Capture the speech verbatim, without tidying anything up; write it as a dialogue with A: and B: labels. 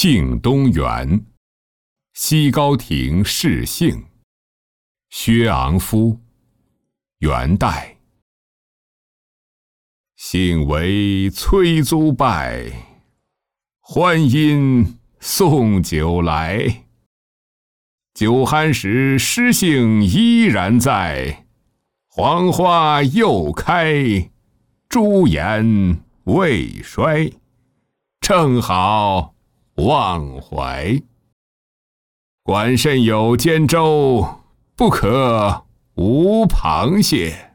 A: 庆东元，西高亭释姓，薛昂夫，元代。幸为催租败，欢因送酒来。酒酣时诗兴依然在，黄花又开，朱颜未衰，正好忘怀。管甚有煎粥，不可无螃蟹。